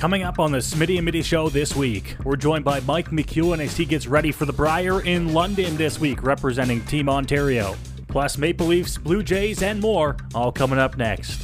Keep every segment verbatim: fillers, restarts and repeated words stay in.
Coming up on the Smitty and Mitty Show this week, we're joined by Mike McEwen as he gets ready for the Brier in London this week, representing Team Ontario. Plus Maple Leafs, Blue Jays, and more, all coming up next.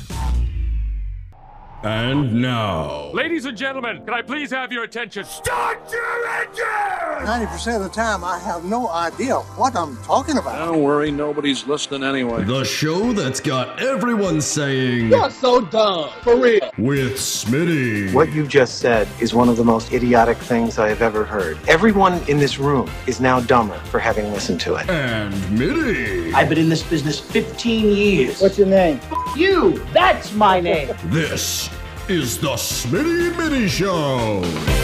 And now, ladies and gentlemen, can I please have your attention? Start your engine! ninety percent of the time, I have no idea what I'm talking about. Don't worry, nobody's listening anyway. The show that's got everyone saying, "You're so dumb, for real." With Smitty. What you just said is one of the most idiotic things I have ever heard. Everyone in this room is now dumber for having listened to it. And Mitty. I've been in this business fifteen years. What's your name? F- you! That's my name! This is the Smitty Mitty Show.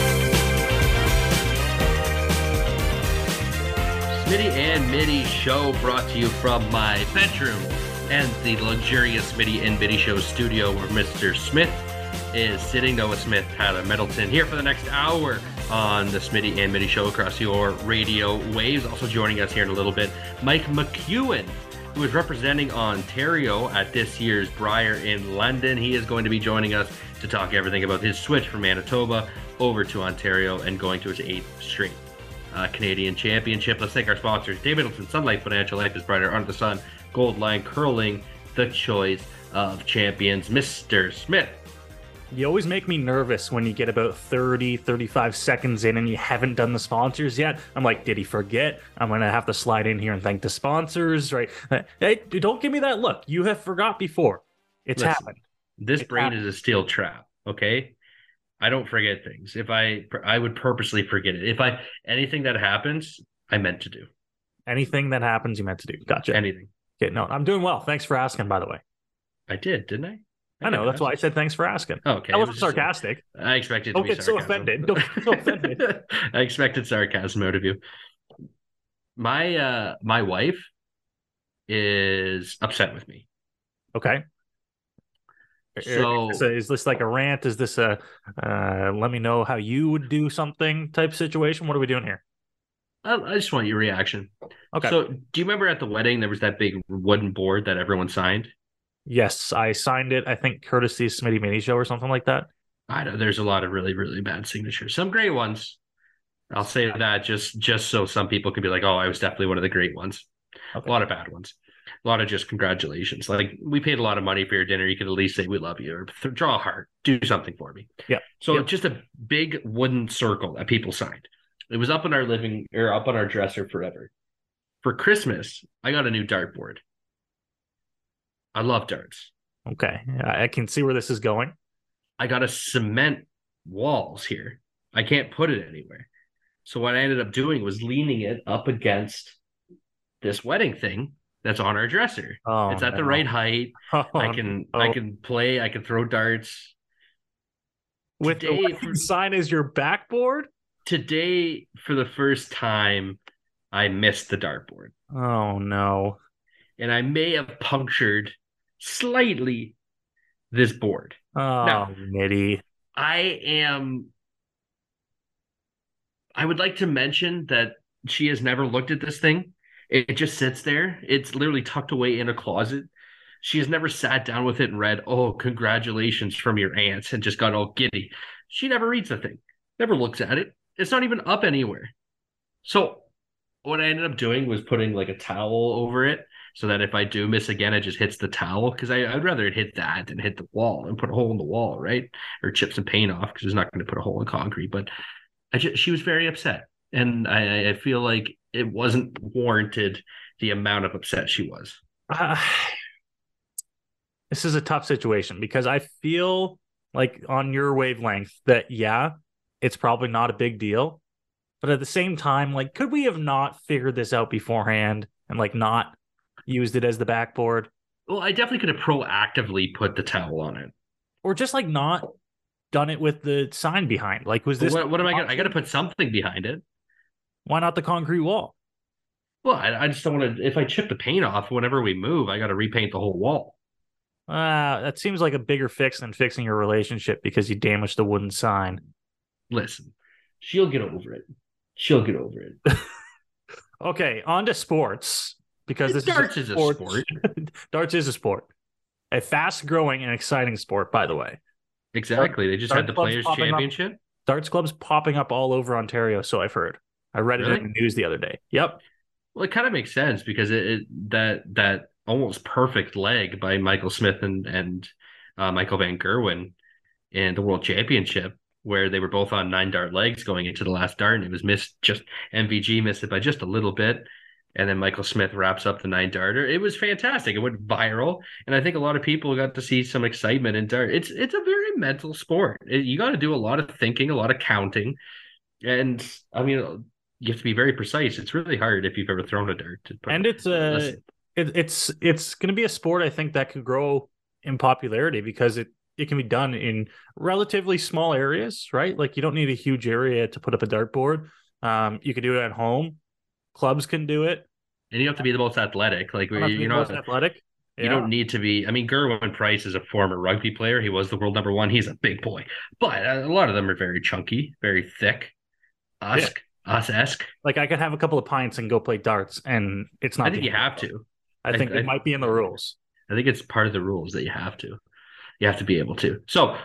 Smitty and Mitty Show brought to you from my bedroom and the luxurious Smitty and Mitty Show studio where Mister Smith is sitting. Noah Smith, Tyler Middleton, here for the next hour on the Smitty and Mitty Show across your radio waves. Also joining us here in a little bit, Mike McEwen, who is representing Ontario at this year's Brier in London. He is going to be joining us to talk everything about his switch from Manitoba over to Ontario and going to his eighth straight uh, Canadian championship. Let's thank our sponsors: David Middleton, Sun Life Financial, Life is Brighter Under the Sun, Gold Line Curling, the choice of champions. Mister Smith. You always make me nervous when you get about thirty, thirty-five seconds in and you haven't done the sponsors yet. I'm like, did he forget? I'm going to have to slide in here and thank the sponsors, right? Hey, don't give me that look. You have forgot before. It's Listen, happened. This it's brain happened. is a steel trap, okay? I don't forget things. If I, I would purposely forget it. If I, anything that happens, I meant to do. Anything that happens, you meant to do. Gotcha. Anything. Okay, no, I'm doing well. Thanks for asking, by the way. I did, didn't I? I know. That's why I said thanks for asking. Oh, okay. I It wasn't was just- sarcastic. I expected to Don't be get so sarcasm. offended. Don't get so offended. I expected sarcasm out of you. My uh my wife is upset with me. Okay. So, So is this like a rant? Is this a uh, let me know how you would do something type situation? What are we doing here? I, I just want your reaction. Okay. So do you remember at the wedding there was that big wooden board that everyone signed? Yes, I signed it. I think courtesy Smitty Mini Show or something like that. I know there's a lot of really, really bad signatures. Some great ones. I'll say that just just so some people can be like, oh, I was definitely one of the great ones. Okay. A lot of bad ones. A lot of just congratulations. Like, we paid a lot of money for your dinner. You could at least say we love you or th- draw a heart. Do something for me. Yeah. So Yeah. just a big wooden circle that people signed. It was up in our living or up on our dresser forever. For Christmas, I got a new dartboard. I love darts. Okay. I I can see where this is going. I got to cement walls here. I can't put it anywhere. So what I ended up doing was leaning it up against this wedding thing that's on our dresser. Oh, it's at no. the right height. Oh, I can no. I can play. I can throw darts. With Today, the wedding sign as your backboard? Today, for the first time, I missed the dartboard, Oh, no. and I may have punctured slightly this board. Oh, No. Mitty. I am. I would like to mention that she has never looked at this thing. It, it just sits there. It's literally tucked away in a closet. She has never sat down with it and read, "Oh, congratulations from your aunts," and just got all giddy. She never reads the thing, never looks at it. It's not even up anywhere. So what I ended up doing was putting like a towel over it so that if I do miss again, it just hits the towel, because I'd rather it hit that than hit the wall and put a hole in the wall, right? Or chip some paint off, because it's not going to put a hole in concrete. But I just, she was very upset. And I, I feel like it wasn't warranted the amount of upset she was. Uh, this is a tough situation because I feel like on your wavelength that, yeah, it's probably not a big deal. But at the same time, like, could we have not figured this out beforehand and like not used it as the backboard? Well, I definitely could have proactively put the towel on it. Or just like not done it with the sign behind? Like, was But this... what, what am I going to... I got to put something behind it. Why not the concrete wall? Well, I, I just don't want to... If I chip the paint off whenever we move, I got to repaint the whole wall. Uh, that seems like a bigger fix than fixing your relationship because you damaged the wooden sign. Listen, she'll get over it. She'll get over it. Okay, on to sports. Because this Darts is is a a sport. sport. Darts is a sport. A fast-growing and exciting sport, by the way. Exactly. They just Darts had the clubs Players' popping up. Championship. Darts clubs popping up all over Ontario, so I've heard. I read it Really? in the news the other day. Yep. Well, it kind of makes sense because it, it that that almost perfect leg by Michael Smith and and uh, Michael Van Gerwen in the World Championship, where they were both on nine dart legs going into the last dart, and it was missed. Just M V G missed it by just a little bit, and then Michael Smith wraps up the nine darter. It was fantastic. It went viral, and I think a lot of people got to see some excitement in dart. It's it's a very mental sport. It, you got to do a lot of thinking, a lot of counting, and I mean, you have to be very precise. It's really hard if you've ever thrown a dart. To put, And it's uh, listen. it, it's it's going to be a sport I think that could grow in popularity because it it can be done in relatively small areas, right? Like you don't need a huge area to put up a dartboard. Um, you can do it at home. Clubs can do it. And you have to be the most athletic. Like You don't have to be you're the not most athletic. You Yeah. don't need to be. I mean, Gerwin Price is a former rugby player. He was the world number one. He's a big boy, but a lot of them are very chunky, very thick, usk, us esque. Like I could have a couple of pints and go play darts, and it's not. I think the you end have of the world. to. I think I- it might be in the rules. I think it's part of the rules that you have to. You have to be able to. So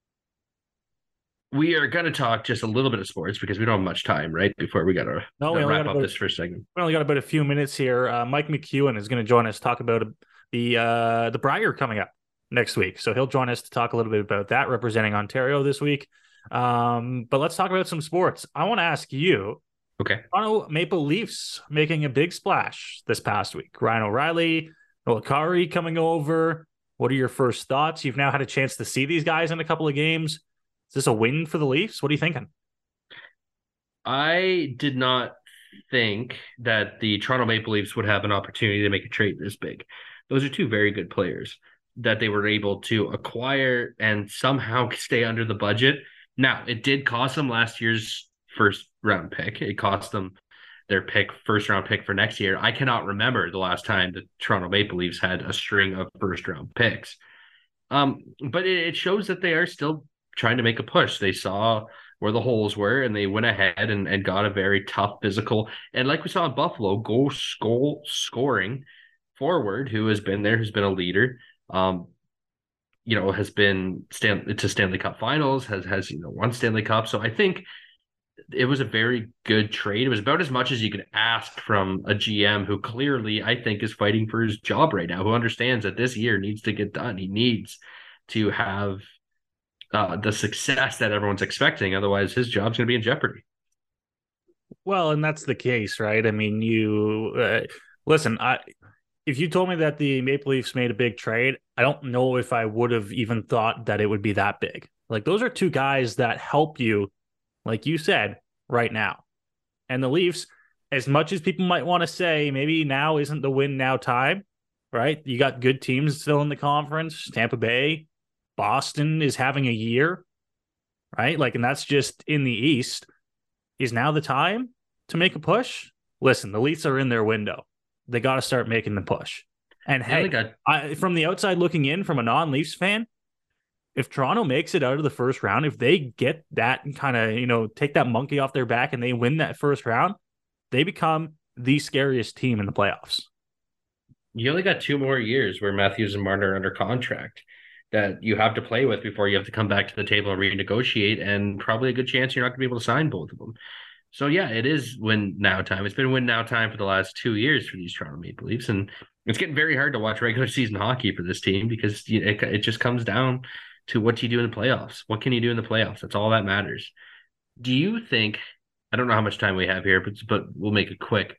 we are going to talk just a little bit of sports because we don't have much time, right? Before we got to No, we only wrap got up about- this first segment. We only got about a few minutes here. Uh, Mike McEwen is going to join us to talk about the uh, the Brier coming up next week. So he'll join us to talk a little bit about that, representing Ontario this week. Um, but let's talk about some sports. I want to ask you, Okay. Toronto Maple Leafs making a big splash this past week. Ryan O'Reilly, Noah Kari coming over. What are your first thoughts? You've now had a chance to see these guys in a couple of games. Is this a win for the Leafs? What are you thinking? I did not think that the Toronto Maple Leafs would have an opportunity to make a trade this big. Those are two very good players that they were able to acquire and somehow stay under the budget. Now, it did cost them last year's first round pick. It cost them their pick, first round pick for next year. I cannot remember the last time the Toronto Maple Leafs had a string of first round picks. Um, but it, it shows that they are still trying to make a push. They saw where the holes were and they went ahead and, and got a very tough physical. And like we saw in Buffalo, goal goal scoring forward who has been there, who's been a leader, um, you know, has been Stan- to Stanley Cup finals, has, has, you know, won Stanley Cup. So I think it was a very good trade. It was about as much as you could ask from a G M who clearly, I think, is fighting for his job right now, who understands that this year needs to get done. He needs to have uh, the success that everyone's expecting. Otherwise, his job's going to be in jeopardy. Well, and that's the case, right? I mean, you uh, listen, I if you told me that the Maple Leafs made a big trade, I don't know if I would have even thought that it would be that big. Like those are two guys that help you, like you said, right now. And the Leafs, as much as people might want to say, maybe now isn't the win now time, right? You got good teams still in the conference. Tampa Bay, Boston is having a year, right? Like, and that's just in the East. Is now the time to make a push? Listen, the Leafs are in their window. They got to start making the push. And hey, got- I, from the outside looking in, from a non-Leafs fan, if Toronto makes it out of the first round, if they get that kind of, you know, take that monkey off their back and they win that first round, they become the scariest team in the playoffs. You only got two more years where Matthews and Martin are under contract that you have to play with before you have to come back to the table and renegotiate, and probably a good chance you're not going to be able to sign both of them. So, yeah, it is win now time. It's been win now time for the last two years for these Toronto Maple Leafs, and it's getting very hard to watch regular season hockey for this team because it, it just comes down to what do you do in the playoffs? What can you do in the playoffs? That's all that matters. Do you think, I don't know how much time we have here, but but we'll make it quick.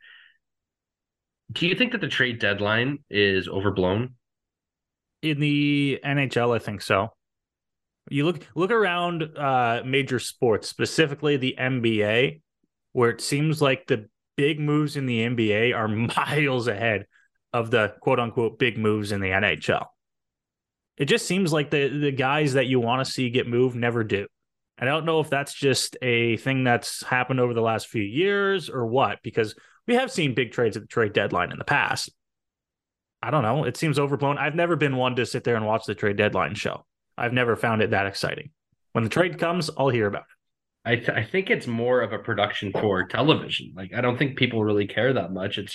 Do you think that the trade deadline is overblown? In the N H L, I think so. You look look around uh, major sports, specifically the N B A, where it seems like the big moves in the N B A are miles ahead of the quote-unquote big moves in the N H L. It just seems like the, the guys that you want to see get moved never do. And I don't know if that's just a thing that's happened over the last few years or what, because we have seen big trades at the trade deadline in the past. I don't know. It seems overblown. I've never been one to sit there and watch the trade deadline show. I've never found it that exciting. When the trade comes, I'll hear about it. I, th- I think it's more of a production for television. Like, I don't think people really care that much. It's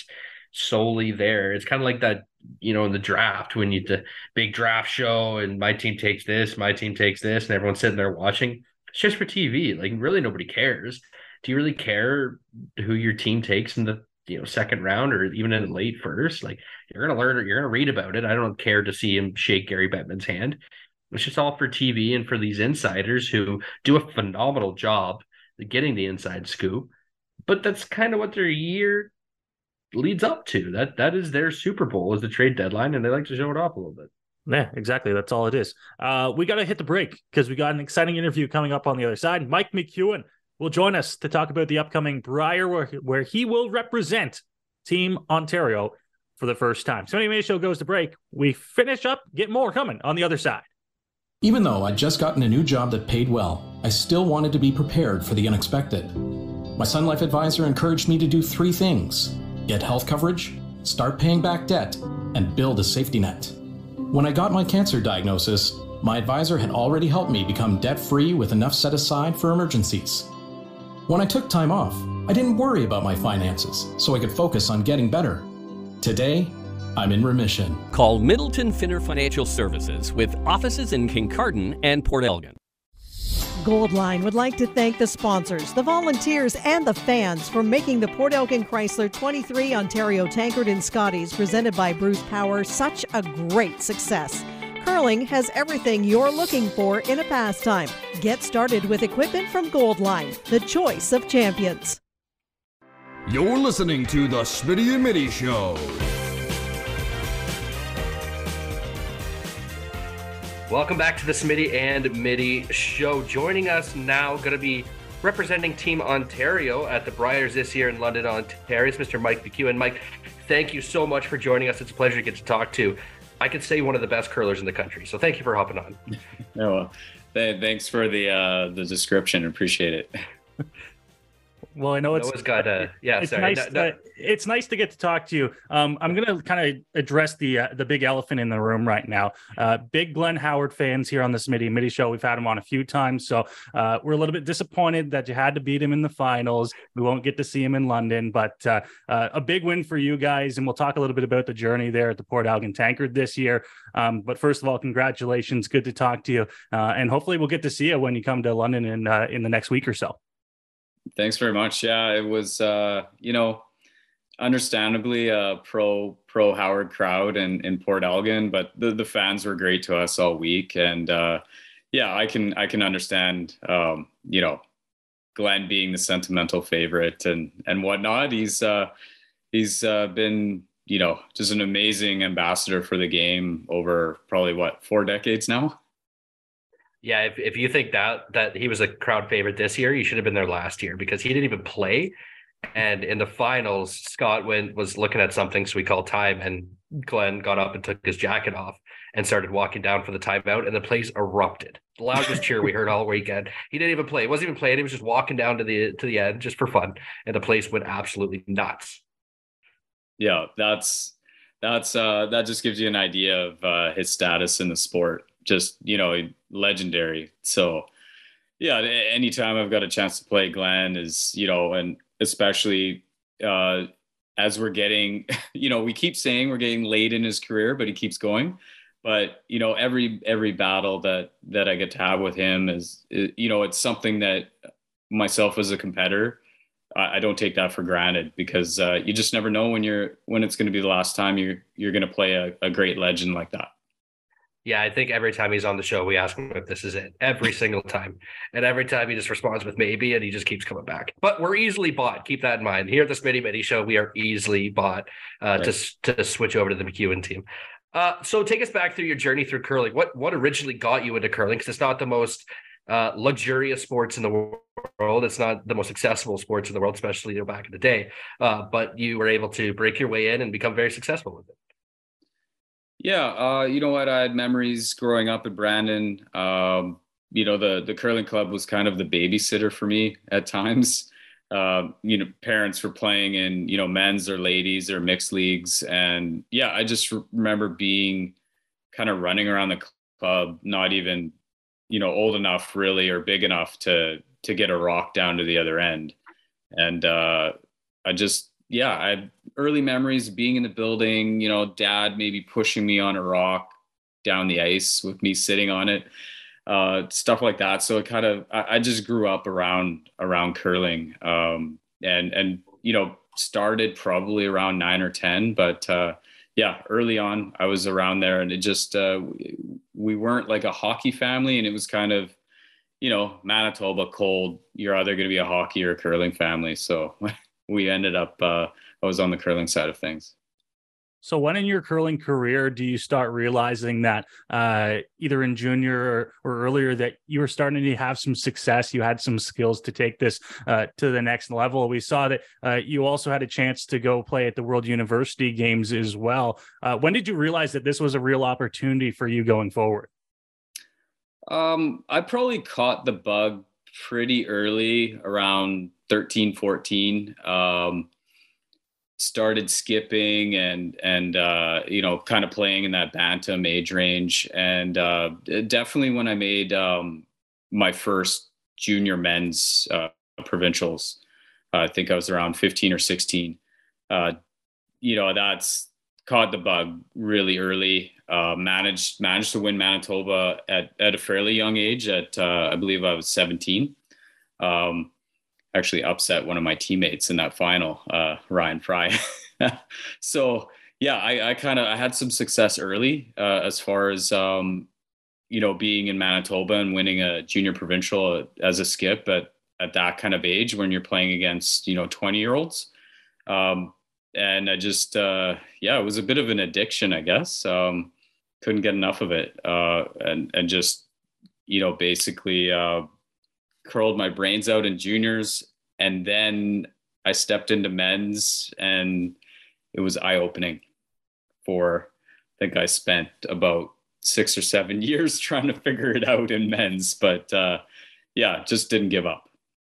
solely there. It's kind of like that, you know, in the draft when you the big draft show and my team takes this, my team takes this, and everyone's sitting there watching. It's just for T V. Like, really nobody cares. Do you really care who your team takes in the, you know, second round or even in the late first? Like, you're gonna learn, you're gonna read about it. I don't care to see him shake Gary Bettman's hand. It's just all for T V and for these insiders who do a phenomenal job getting the inside scoop. But that's kind of what their year leads up to. That that is their Super Bowl, is the trade deadline, and they like to show it off a little bit. Yeah, exactly. That's all it is. Uh, we got to hit the break because we got an exciting interview coming up on the other side. Mike McEwen will join us to talk about the upcoming Brier, where, where he will represent Team Ontario for the first time. So anyway, show goes to break. We finish up, get more coming on the other side. Even though I'd just gotten a new job that paid well, I still wanted to be prepared for the unexpected. My Sun Life advisor encouraged me to do three things: get health coverage, start paying back debt, and build a safety net. When I got my cancer diagnosis, my advisor had already helped me become debt-free with enough set aside for emergencies. When I took time off, I didn't worry about my finances, so I could focus on getting better. Today, I'm in remission. Call Middleton Finner Financial Services with offices in Kincardine and Port Elgin. Goldline would like to thank the sponsors, the volunteers, and the fans for making the Port Elgin Chrysler twenty-three Ontario Tankard and Scotties presented by Bruce Power such a great success. Curling has everything you're looking for in a pastime. Get started with equipment from Goldline, the choice of champions. You're listening to the Smitty and Mitty Show. Welcome back to the Smitty and Mitty Show. Joining us now, going to be representing Team Ontario at the Briers this year in London, Ontario. It's Mister Mike McEwen. Mike, thank you so much for joining us. It's a pleasure to get to talk to, I could say, one of the best curlers in the country. So thank you for hopping on. Oh, well, th- thanks for the uh, the description. Appreciate it. Well, I know it's Noah's got a yeah. It's sorry, nice. no, no. Uh, it's nice to get to talk to you. Um, I'm going to kind of address the uh, the big elephant in the room right now. Uh, big Glenn Howard fans here on the Smitty and Mitty Show. We've had him on a few times, so uh, we're a little bit disappointed that you had to beat him in the finals. We won't get to see him in London, but uh, uh, a big win for you guys. And we'll talk a little bit about the journey there at the Port Elgin Tankard this year. Um, but first of all, congratulations. Good to talk to you, uh, and hopefully we'll get to see you when you come to London in uh, in the next week or so. Thanks very much. Yeah, it was, uh, you know, understandably a pro pro Howard crowd in, in Port Elgin, but the, the fans were great to us all week. And uh, yeah, I can I can understand, um, you know, Glenn being the sentimental favorite and and whatnot. He's uh, he's uh, been, you know, just an amazing ambassador for the game over probably what four decades now. Yeah, if, if you think that that he was a crowd favorite this year, you should have been there last year because he didn't even play. And in the finals, Scott went was looking at something, so we called time, and Glenn got up and took his jacket off and started walking down for the timeout, and the place erupted. The loudest cheer we heard all weekend. He didn't even play. He wasn't even playing. He was just walking down to the to the end just for fun, and the place went absolutely nuts. Yeah, that's that's uh, that just gives you an idea of uh, his status in the sport. Just, you know, legendary. So yeah, anytime I've got a chance to play Glenn is, you know, and especially uh, as we're getting, you know, we keep saying we're getting late in his career, but he keeps going. But, you know, every, every battle that, that I get to have with him is, is you know, it's something that myself as a competitor, I, I don't take that for granted because uh, you just never know when you're, when it's going to be the last time you're, you're going to play a, a great legend like that. Yeah, I think every time he's on the show, we ask him if this is it. Every single time. And every time he just responds with maybe, and he just keeps coming back. But we're easily bought. Keep that in mind. Here at the Smitty Mitty Show, we are easily bought uh, right. to, to switch over to the McEwen team. Uh, so take us back through your journey through curling. What what originally got you into curling? Because it's not the most uh, luxurious sports in the world. It's not the most accessible sports in the world, especially you know, back in the day. Uh, but you were able to break your way in and become very successful with it. Yeah, uh, you know what? I had memories growing up at Brandon. Um, you know, the the curling club was kind of the babysitter for me at times. Uh, you know, parents were playing in, you know, men's or ladies or mixed leagues. And yeah, I just remember being kind of running around the club, not even, you know, old enough really or big enough to to get a rock down to the other end. And uh, I just, yeah, I early memories of being in the building, you know, dad maybe pushing me on a rock down the ice with me sitting on it, uh, stuff like that. So it kind of, I, I just grew up around, around curling, um, and, and, you know, started probably around nine or ten, but, uh, yeah, early on I was around there, and it just, uh, we weren't like a hockey family, and it was kind of, you know, Manitoba cold, you're either going to be a hockey or a curling family. So we ended up, uh, I was on the curling side of things. So when in your curling career do you start realizing that uh, either in junior or, or earlier that you were starting to have some success, you had some skills to take this uh, to the next level? We saw that uh, you also had a chance to go play at the World University Games as well. Uh, when did you realize that this was a real opportunity for you going forward? Um, I probably caught the bug pretty early, around thirteen, fourteen. Um, started skipping and, and, uh, you know, kind of playing in that bantam age range. And, uh, definitely when I made, um, my first junior men's, uh, provincials, uh, I think I was around fifteen or sixteen, uh, you know, that's caught the bug really early, uh, managed, managed to win Manitoba at, at a fairly young age at, uh, I believe I was seventeen. Um, actually upset one of my teammates in that final, uh, Ryan Fry. So yeah, I, I kind of, I had some success early, uh, as far as, um, you know, being in Manitoba and winning a junior provincial as a skip at, at that kind of age when you're playing against, you know, twenty year olds. Um, and I just, uh, yeah, it was a bit of an addiction, I guess. Um, couldn't get enough of it. Uh, and, and just, you know, basically, uh, curled my brains out in juniors, and then I stepped into men's, and it was eye-opening. For I think I spent about six or seven years trying to figure it out in men's, but uh, yeah, just didn't give up.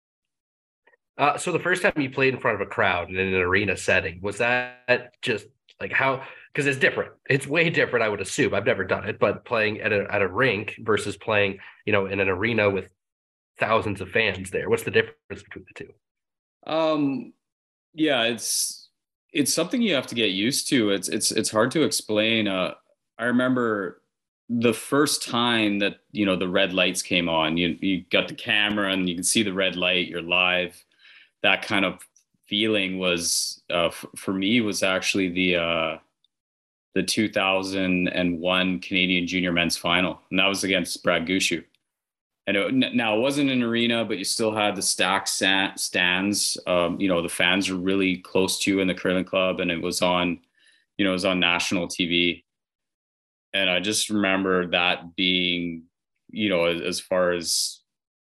Uh, so the first time you played in front of a crowd in an arena setting, was that just like how? Because it's different. It's way different, I would assume. I've never done it, but playing at a at a rink versus playing, you know, in an arena with thousands of fans there. What's the difference between the two? Um, yeah, it's, it's something you have to get used to. It's, it's, it's hard to explain. Uh, I remember the first time that, you know, the red lights came on, you, you got the camera and you can see the red light, you're live. That kind of feeling was, uh, f- for me was actually the, uh, the two thousand one Canadian junior men's final. And that was against Brad Gushue. And it, now it wasn't an arena, but you still had the stacked stands. Um, you know, the fans were really close to you in the curling club, and it was on, you know, it was on national T V. And I just remember that being, you know, as, as far as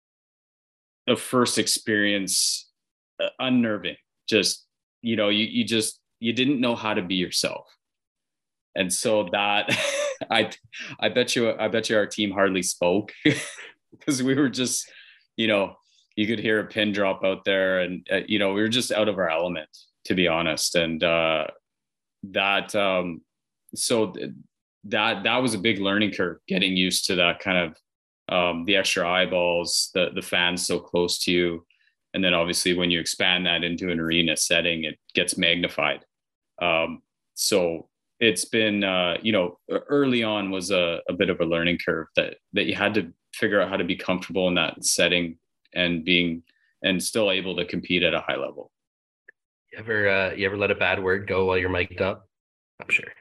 the first experience, uh, unnerving. Just, you know, you you just you didn't know how to be yourself, and so that I I bet you I bet you our team hardly spoke. Because we were just, you know, you could hear a pin drop out there, and, uh, you know, we were just out of our element, to be honest. And uh, that, um, so th- that, that was a big learning curve, getting used to that kind of, um, the extra eyeballs, the, the fans so close to you. And then obviously when you expand that into an arena setting, it gets magnified. Um, so it's been, uh, you know, early on was a, a bit of a learning curve that, that you had to figure out how to be comfortable in that setting and being, and still able to compete at a high level. You ever, uh, you ever let a bad word go while you're mic'd up? I'm sure.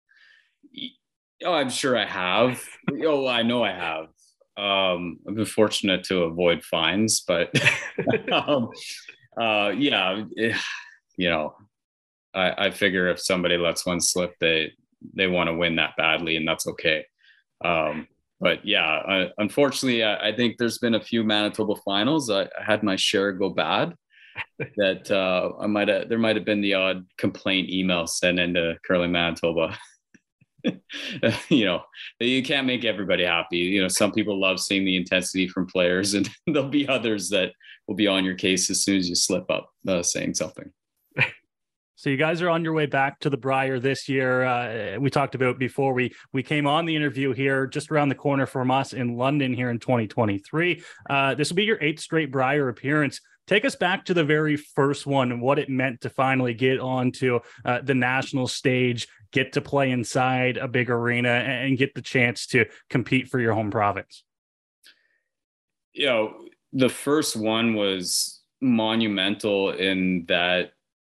Oh, I'm sure I have. Oh, I know I have. Um, I've been fortunate to avoid fines, but um, uh, yeah, it, you know, I, I figure if somebody lets one slip, they, they want to win that badly, and that's okay. Um, But yeah, uh, unfortunately, I, I think there's been a few Manitoba finals. I, I had my share go bad. That uh, I might have, there might have been the odd complaint email sent into Curling Manitoba. You know, you can't make everybody happy. You know, some people love seeing the intensity from players, and there'll be others that will be on your case as soon as you slip up uh, saying something. So you guys are on your way back to the Brier this year. Uh, we talked about before we we came on the interview here, just around the corner from us in London here in twenty twenty-three. Uh, this will be your eighth straight Brier appearance. take us back to the very first one and what it meant to finally get onto uh, the national stage, get to play inside a big arena, and get the chance to compete for your home province. You know, the first one was monumental in that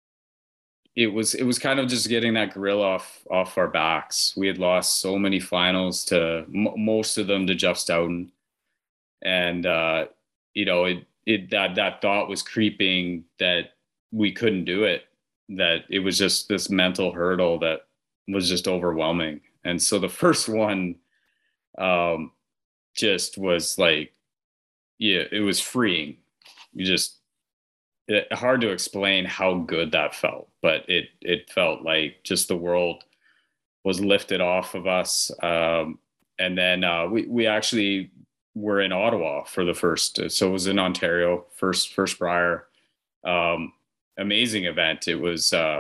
it was it was kind of just getting that grill off off our backs. We had lost so many finals to m- most of them to Jeff Stoughton, and uh, you know it it that that thought was creeping that we couldn't do it. That it was just this mental hurdle that was just overwhelming. And so the first one um, just was like, yeah, it was freeing. You just it, hard to explain how good that felt, but it it felt like just the world was lifted off of us. Um, and then uh, we we actually were in Ottawa for the first, so it was in Ontario, first first Brier. Um, amazing event. It was uh,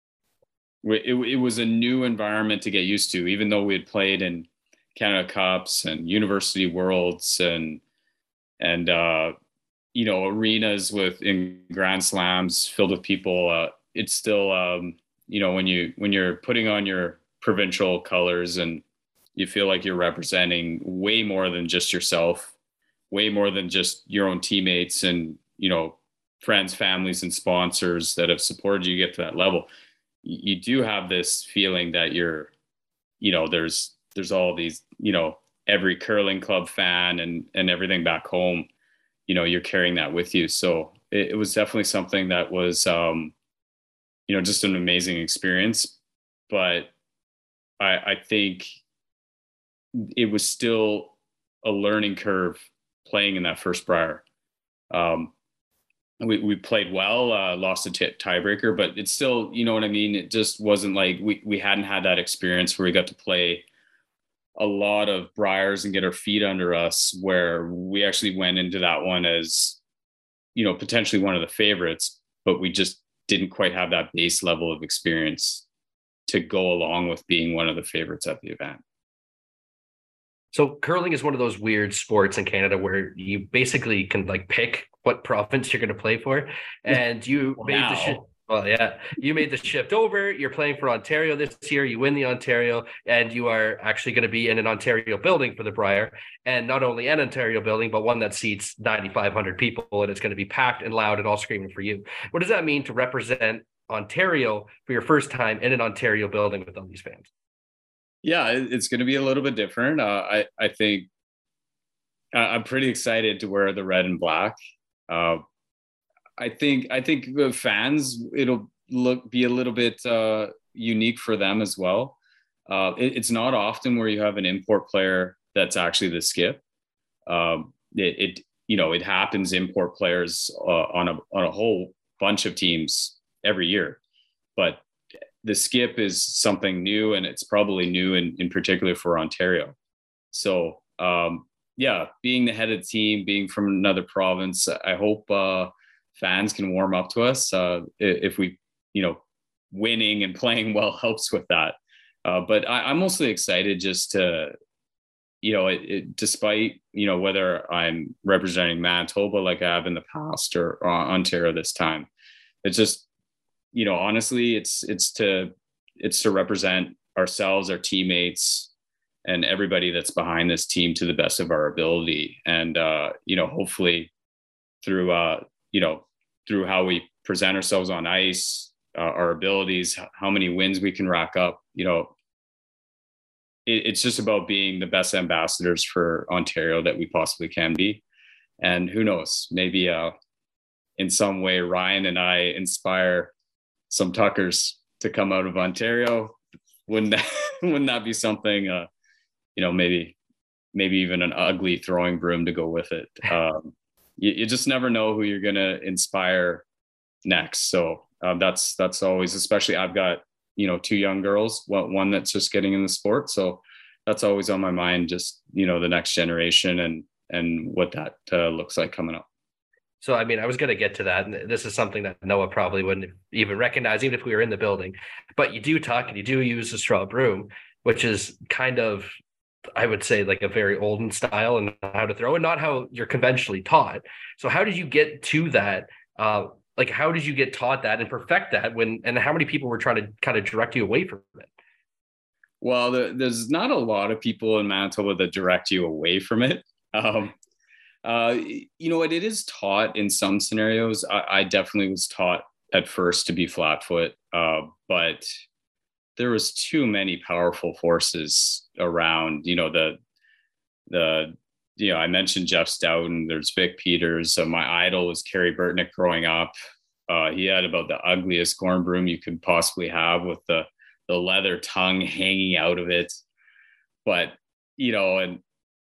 it, it was a new environment to get used to, even though we had played in Canada Cups and University Worlds and and uh, you know, arenas with in Grand Slams filled with people. Uh, it's still um, you know, when you when you're putting on your provincial colors and you feel like you're representing way more than just yourself, way more than just your own teammates and, you know, friends, families, and sponsors that have supported you get to that level. You do have this feeling that you're, you know, there's there's all these, you know, every curling club fan and and everything back home, you know, you're carrying that with you. So it, it was definitely something that was, um, you know, just an amazing experience. But I, I think it was still a learning curve playing in that first Brier. Um, we, we played well, uh, lost a t- tiebreaker, but it's still, you know what I mean? It just wasn't like we, we hadn't had that experience where we got to play a lot of Briers and get our feet under us, where we actually went into that one as, you know, potentially one of the favorites, but we just didn't quite have that base level of experience to go along with being one of the favorites at the event. So curling is one of those weird sports in Canada where you basically can like pick what province you're going to play for. And you well, made now. the shift. Well, yeah, you made the shift over. You're playing for Ontario this year. You win the Ontario, and you are actually going to be in an Ontario building for the Brier. And not only an Ontario building, but one that seats ninety-five hundred people, and it's going to be packed and loud and all screaming for you. What does that mean to represent Ontario for your first time in an Ontario building with all these fans? Yeah, it's going to be a little bit different. Uh, I I think uh, I'm pretty excited to wear the red and black. Uh, I think I think the fans, it'll look be a little bit uh, unique for them as well. Uh, it, it's not often where you have an import player that's actually the skip. Um, it, it you know it happens import players uh, on a on a whole bunch of teams every year, but the skip is something new, and it's probably new in, in particular for Ontario. So um, yeah, being the head of the team, being from another province, I hope uh, fans can warm up to us. Uh, if we, you know, winning and playing well helps with that. Uh, but I, I'm mostly excited just to, you know, it, it, despite, you know, whether I'm representing Manitoba like I have in the past or uh, Ontario this time, it's just, you know, honestly, it's it's to it's to represent ourselves, our teammates, and everybody that's behind this team to the best of our ability. And uh, you know, hopefully, through uh, you know, through how we present ourselves on ice, uh, our abilities, how many wins we can rack up. You know, it, it's just about being the best ambassadors for Ontario that we possibly can be. And who knows, maybe uh, in some way, Ryan and I inspire some Tuckers to come out of Ontario. Wouldn't that, wouldn't that be something, uh, you know, maybe, maybe even an ugly throwing broom to go with it. Um, you, you just never know who you're going to inspire next. So uh, that's, that's always, especially I've got, you know, two young girls, one, one that's just getting in the sport. So that's always on my mind, just, you know, the next generation and, and what that uh, looks like coming up. So, I mean, I was going to get to that. And this is something that Noah probably wouldn't even recognize, even if we were in the building. But you do talk and you do use a straw broom, which is kind of I would say, like a very olden style and how to throw, and not how you're conventionally taught. So how did you get to that? Uh, like, how did you get taught that and perfect that when, and how many people were trying to kind of direct you away from it? Well, the, there's not a lot of people in Manitoba that direct you away from it. Um, uh, you know what? It is taught in some scenarios. I, I definitely was taught at first to be flat foot, uh, but there was too many powerful forces around. You know, the the you know I mentioned Jeff Stoughton. There's Vic Peters. Uh, my idol was Kerry Burtnick growing up. Uh, he had about the ugliest corn broom you could possibly have, with the the leather tongue hanging out of it. But, you know, and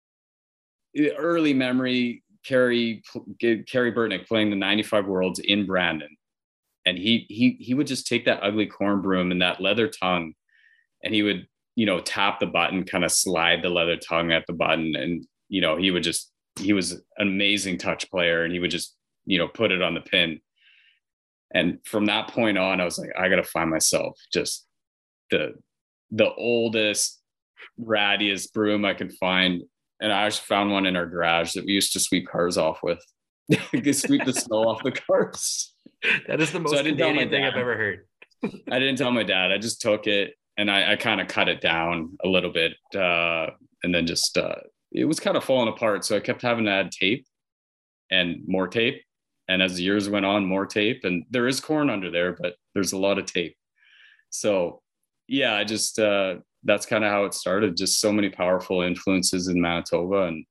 early memory, Kerry, Kerry Burtnick playing the ninety-five Worlds in Brandon. And he, he, he would just take that ugly corn broom and that leather tongue, and he would, you know, tap the button, kind of slide the leather tongue at the button. And, you know, he would just, he was an amazing touch player, and he would just, you know, put it on the pin. And from that point on, I was like, I got to find myself just the the oldest, rattiest broom I could find. And I actually found one in our garage that we used to sweep cars off with. Sweep the snow off the cars. That is the most so Canadian thing I've ever heard. I didn't tell my dad. I just took it and I, I kind of cut it down a little bit. Uh, and then just, uh, it was kind of falling apart. So I kept having to add tape and more tape. And as the years went on, more tape. And there is corn under there, but there's a lot of tape. So yeah, I just, uh, that's kind of how it started. Just so many powerful influences in Manitoba. And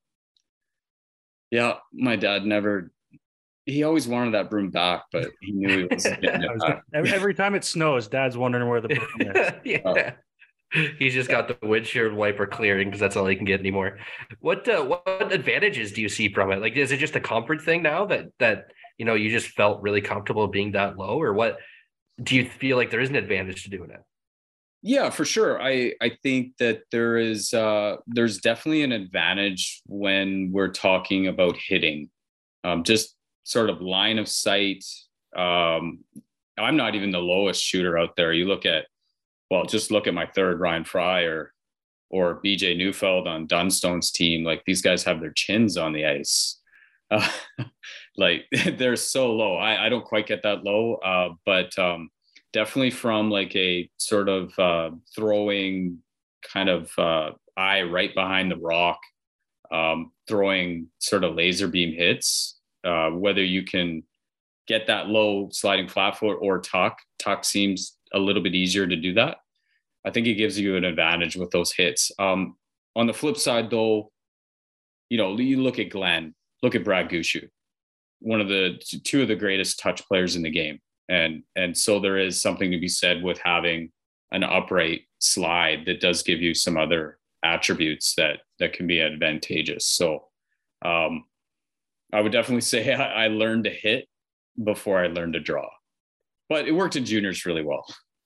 yeah, my dad never, he always wanted that broom back, but he knew he wasn't getting it back. Every, every time it snows, Dad's wondering where the broom is. Yeah. Oh. He's just got the windshield wiper clearing because that's all he can get anymore. What uh, what advantages do you see from it? Like, is it just a comfort thing now that, that, you know, you just felt really comfortable being that low, or what? Do you feel like there is an advantage to doing it? Yeah, for sure. I, I think that there is, uh, there's definitely an advantage when we're talking about hitting, um, just sort of line of sight. Um, I'm not even the lowest shooter out there. You look at, well, just look at my third, Ryan Fry, or, or B J Neufeld on Dunstone's team. Like, these guys have their chins on the ice. Uh, like, they're so low. I, I don't quite get that low, uh, but, um, definitely from like a sort of uh, throwing kind of uh, eye right behind the rock, um, throwing sort of laser beam hits, uh, whether you can get that low sliding flat foot or tuck. Tuck seems a little bit easier to do that. I think it gives you an advantage with those hits. Um, on the flip side, though, you know, you look at Glenn, look at Brad Gushue, one of the two of the greatest touch players in the game. And, and so there is something to be said with having an upright slide that does give you some other attributes that, that can be advantageous. So um, I would definitely say I, I learned to hit before I learned to draw, but it worked in juniors really well.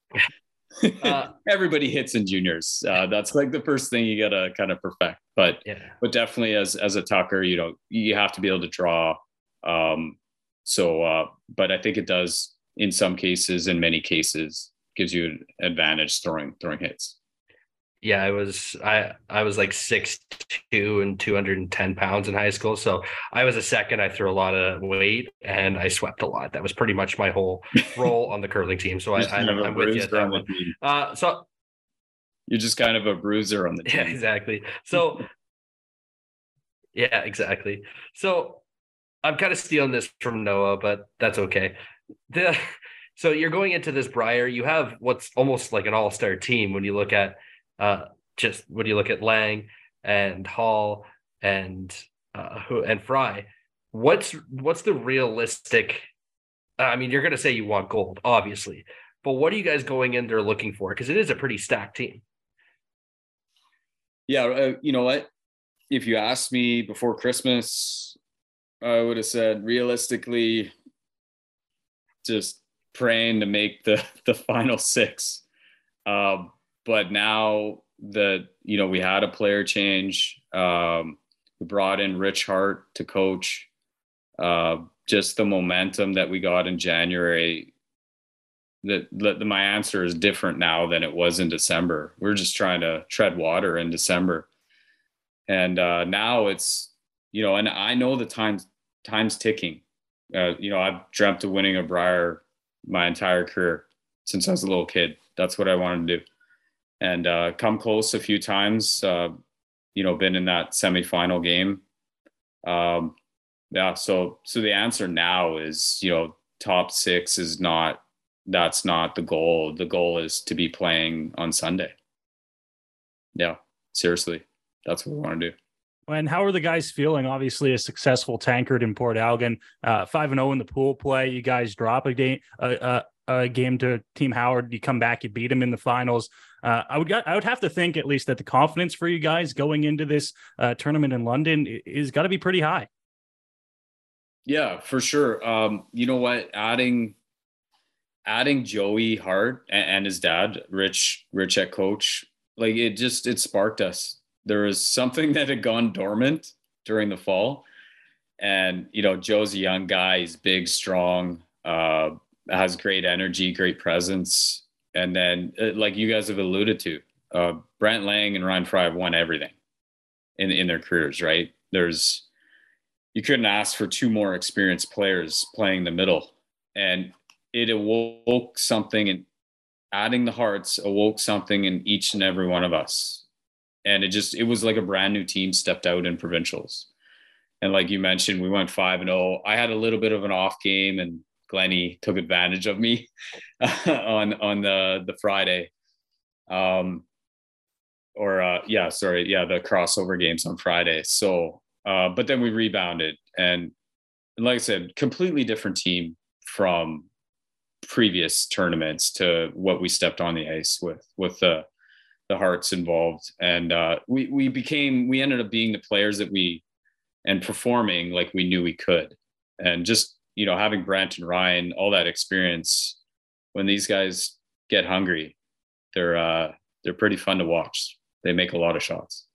Uh, Everybody hits in juniors. Uh, that's like the first thing you gotta kind of perfect, but, yeah. but definitely as, as a tucker, you know, you have to be able to draw. Um, so, uh, but I think it does, in some cases, in many cases, gives you an advantage throwing throwing hits. Yeah, I was I I was like six two and two hundred ten pounds in high school. So I was a second. I threw a lot of weight and I swept a lot. That was pretty much my whole role on the curling team. So I, I, I'm with you at that one. Uh, so you're just kind of a bruiser on the team. Yeah, exactly. So yeah, exactly. So I'm kind of stealing this from Noah, but that's okay. The, so you're going into this Brier, you have what's almost like an all-star team when you look at uh, just when you look at Lang and Hall and uh, and Fry. What's what's the realistic? I mean, you're going to say you want gold, obviously, but what are you guys going in there looking for? Because it is a pretty stacked team. Yeah, uh, you know what? If you asked me before Christmas, I would have said realistically, just praying to make the the final six. Um, but now that, you know, we had a player change, um, we brought in Rich Hart to coach. Uh, just the momentum that we got in January, that, that my answer is different now than it was in December. We're just trying to tread water in December. And uh, now it's, you know, and I know the time's, time's ticking. Uh, you know, I've dreamt of winning a Brier my entire career since I was a little kid. That's what I wanted to do. And uh, come close a few times, uh, you know, been in that semifinal game. Um, yeah, so so the answer now is, you know, top six is not, that's not the goal. The goal is to be playing on Sunday. Yeah, seriously, that's what we want to do. And how are the guys feeling? Obviously, a successful Tankard in Port Elgin, uh, five and zero in the pool play. You guys drop a game, a, a, a game to Team Howard. You come back, you beat them in the finals. Uh, I would, I would have to think at least that the confidence for you guys going into this uh, tournament in London is got to be pretty high. Yeah, for sure. Um, you know what? Adding, adding Joey Hart and, and his dad, Rich, Rich at coach, like it just it sparked us. There was something that had gone dormant during the fall. And, you know, Joe's a young guy. He's big, strong, uh, has great energy, great presence. And then, uh, like you guys have alluded to, uh, Brent Lang and Ryan Fry have won everything in, in their careers, right? There's, you couldn't ask for two more experienced players playing the middle. And it awoke something, and adding the Harts awoke something in each and every one of us. And it just, it was like a brand new team stepped out in provincials. And like you mentioned, we went five and oh. I had a little bit of an off game, and Glennie took advantage of me on, on the, the Friday. Um, or uh, yeah, sorry. Yeah. The crossover games on Friday. So, uh, but then we rebounded, and, and like I said, completely different team from previous tournaments to what we stepped on the ice with, with the, the Hearts involved. And uh, we, we became, we ended up being the players that we, and performing like we knew we could. And just, you know, having Brent and Ryan, all that experience, when these guys get hungry, they're, uh, they're pretty fun to watch. They make a lot of shots.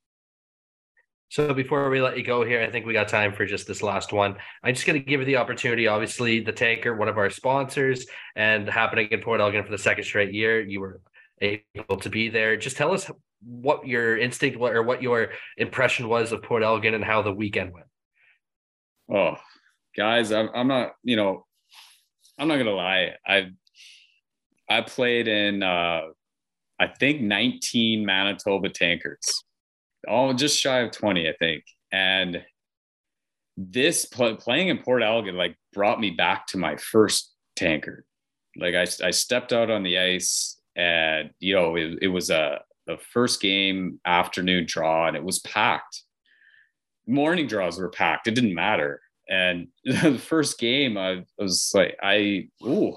So before we let you go here, I think we got time for just this last one. I'm just going to give you the opportunity. Obviously, the Tanker, one of our sponsors, and happening in Port Elgin for the second straight year. You were able to be there. Just tell us what your instinct or what your impression was of Port Elgin and how the weekend went. Oh, guys, I'm, I'm not, you know, I'm not going to lie. I I played in, uh, I think, nineteen Manitoba Tankards. Oh, just shy of twenty, I think. And this pl- playing in Port Elgin, like, brought me back to my first Tankard. Like, I, I stepped out on the ice, and, you know, it, it was a, a first game afternoon draw, and it was packed. Morning draws were packed. It didn't matter. And the first game, I was like, I, ooh,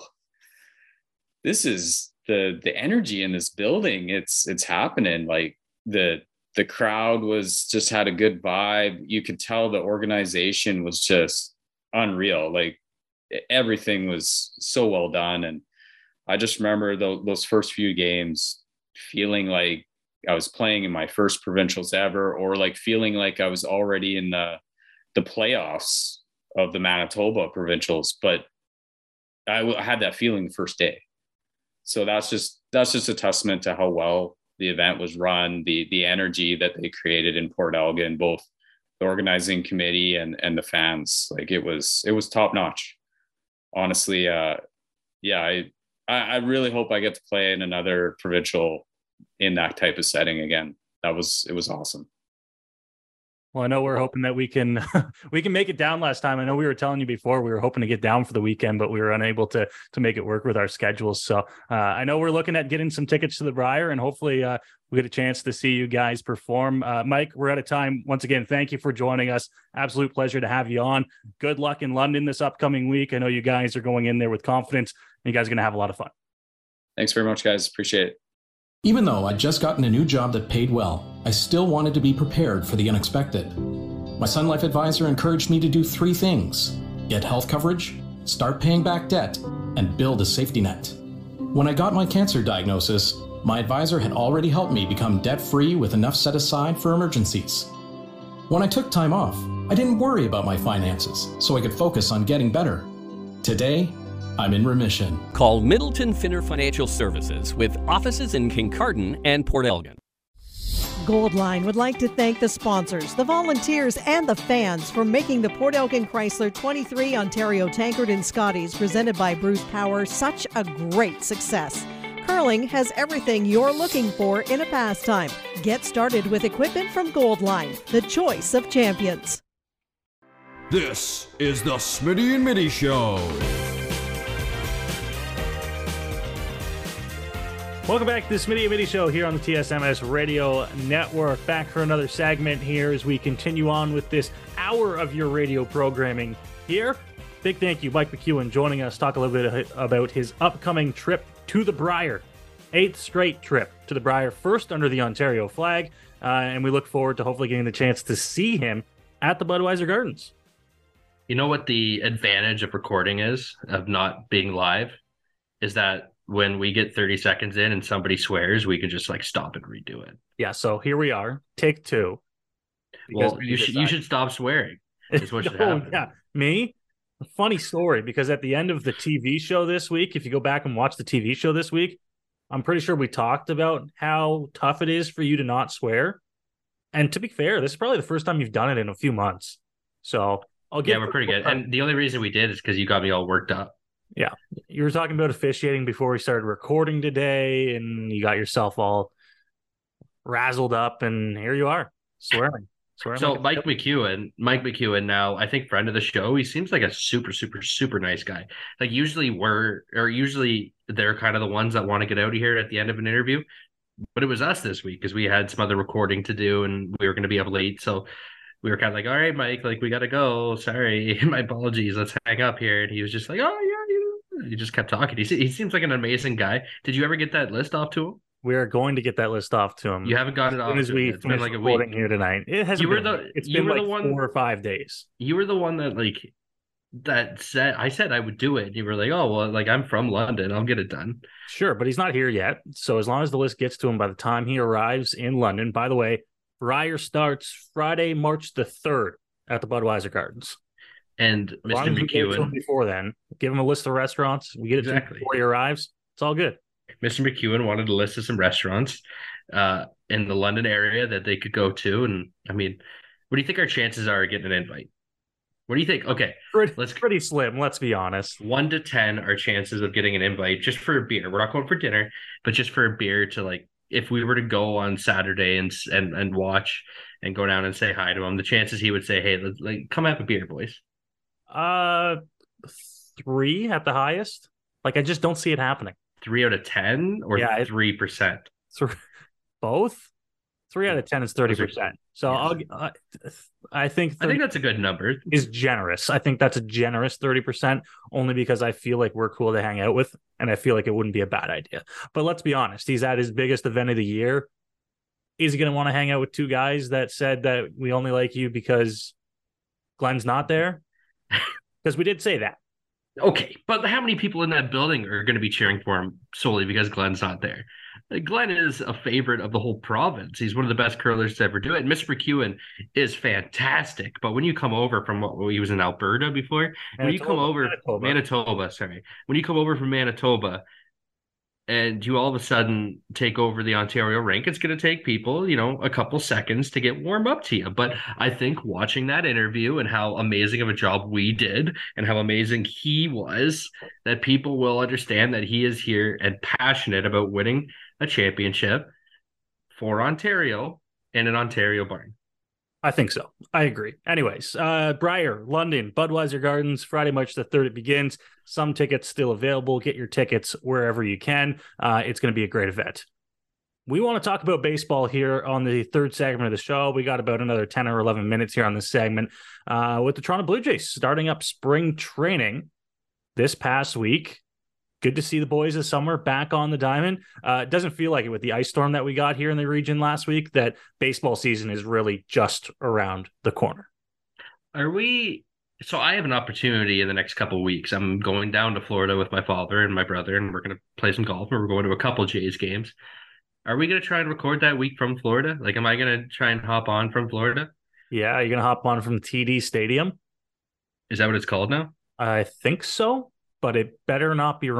this is the, the energy in this building. It's, it's happening. Like, the, the crowd was just had a good vibe. You could tell the organization was just unreal. Like, everything was so well done. And I just remember the, those first few games feeling like I was playing in my first provincials ever, or like feeling like I was already in the, the playoffs of the Manitoba provincials. But I, I had that feeling the first day. So that's just, that's just a testament to how well the event was run, the the energy that they created in Port Elgin, both the organizing committee and and the fans. Like, it was it was top notch. Honestly, uh, yeah, I I really hope I get to play in another provincial in that type of setting again. That was it was awesome. Well, I know we're hoping that we can we can make it down last time. I know we were telling you before we were hoping to get down for the weekend, but we were unable to to make it work with our schedules. So uh, I know we're looking at getting some tickets to the Brier, and hopefully uh, we get a chance to see you guys perform. Uh, Mike, we're out of time. Once again, thank you for joining us. Absolute pleasure to have you on. Good luck in London this upcoming week. I know you guys are going in there with confidence, and you guys are going to have a lot of fun. Thanks very much, guys. Appreciate it. Even though I'd just gotten a new job that paid well, I still wanted to be prepared for the unexpected. My Sun Life advisor encouraged me to do three things: get health coverage, start paying back debt, and build a safety net. When I got my cancer diagnosis, my advisor had already helped me become debt-free with enough set aside for emergencies. When I took time off, I didn't worry about my finances, so I could focus on getting better. Today, I'm in remission. Call Middleton Finner Financial Services with offices in Kincardine and Port Elgin. Gold Line would like to thank the sponsors, the volunteers, and the fans for making the Port Elgin Chrysler twenty-three Ontario Tankard and Scotties presented by Bruce Power such a great success. Curling has everything you're looking for in a pastime. Get started with equipment from Gold Line, the choice of champions. This is the Smitty and Mitty Show. Welcome back to the Smitty and Mitty Show here on the T S M S Radio Network. Back for another segment here as we continue on with this hour of your radio programming here. Big thank you, Mike McEwen, joining us, talk a little bit about his upcoming trip to the Brier. Eighth straight trip to the Brier, first under the Ontario flag, uh, and we look forward to hopefully getting the chance to see him at the Budweiser Gardens. You know what the advantage of recording is, of not being live, is that when we get thirty seconds in and somebody swears, we can just like stop and redo it. Yeah, so here we are, take two. Well, you should you should stop swearing. Is what should oh, happen. Yeah, me? A funny story, because at the end of the T V show this week, if you go back and watch the T V show this week, I'm pretty sure we talked about how tough it is for you to not swear. And to be fair, this is probably the first time you've done it in a few months. So I'll get. Yeah, we're pretty good. And the only reason we did is because you got me all worked up. Yeah, you were talking about officiating before we started recording today, and you got yourself all razzled up, and here you are, swearing. swearing so like Mike McEwen, Mike McEwen now, I think friend of the show, he seems like a super, super, super nice guy. Like usually we're, or usually they're kind of the ones that want to get out of here at the end of an interview, but it was us this week because we had some other recording to do, and we were going to be up late, so we were kind of like, all right, Mike, like we got to go. Sorry, my apologies. Let's hang up here. And he was just like, oh yeah. He just kept talking. He, he seems like an amazing guy. Did you ever get that list off to him? We are going to get that list off to him. You haven't got it off. As soon as we it's been finish like a recording week here tonight. It hasn't you were been. The, It's you been were like the one, four or five days. You were the one that like that said. I said I would do it. And you were like, oh well, like I'm from London. I'll get it done. Sure, but he's not here yet. So as long as the list gets to him by the time he arrives in London. By the way, Brier starts Friday, March the third at the Budweiser Gardens. And Mister McEwen, before then, give him a list of restaurants. We get it exactly before he arrives. It's all good. Mister McEwen wanted a list of some restaurants uh, in the London area that they could go to. And I mean, what do you think our chances are of getting an invite? What do you think? Okay, pretty, let's pretty slim. Let's be honest. One to ten, our chances of getting an invite just for a beer. We're not going for dinner, but just for a beer to like. If we were to go on Saturday and and and watch and go down and say hi to him, the chances he would say, "Hey, let's like come have a beer, boys." Uh, three at the highest. Like I just don't see it happening. Three out of ten, or yeah, three percent. Both. Three out of ten is thirty percent. So yes. I'll. Uh, I think. I think that's a good number. Is generous. I think that's a generous thirty percent. Only because I feel like we're cool to hang out with, and I feel like it wouldn't be a bad idea. But let's be honest. He's at his biggest event of the year. Is he going to want to hang out with two guys that said that we only like you because Glenn's not there? Because we did say that. Okay, but how many people in that building are going to be cheering for him solely because Glenn's not there? Glenn is a favorite of the whole province. He's one of the best curlers to ever do it. And Mister McEwen is fantastic. But when you come over from what well, he was in Alberta before, Manitoba, when you come over Manitoba. Manitoba, sorry, when you come over from Manitoba, and you all of a sudden take over the Ontario rink, it's going to take people, you know, a couple seconds to get warm up to you. But I think watching that interview and how amazing of a job we did and how amazing he was, that people will understand that he is here and passionate about winning a championship for Ontario and an Ontario barn. I think so. I agree. Anyways, uh, Brier, London, Budweiser Gardens, Friday, March the third, it begins. Some tickets still available. Get your tickets wherever you can. Uh, it's going to be a great event. We want to talk about baseball here on the third segment of the show. We got about another ten or eleven minutes here on this segment uh, with the Toronto Blue Jays starting up spring training this past week. Good to see the boys this summer back on the diamond. Uh, it doesn't feel like it with the ice storm that we got here in the region last week that baseball season is really just around the corner. Are we? So I have an opportunity in the next couple of weeks. I'm going down to Florida with my father and my brother, and we're going to play some golf, and we're going to a couple Jays games. Are we going to try and record that week from Florida? Like, am I going to try and hop on from Florida? Yeah, you're going to hop on from T D Stadium. Is that what it's called now? I think so. But it better not be wrong.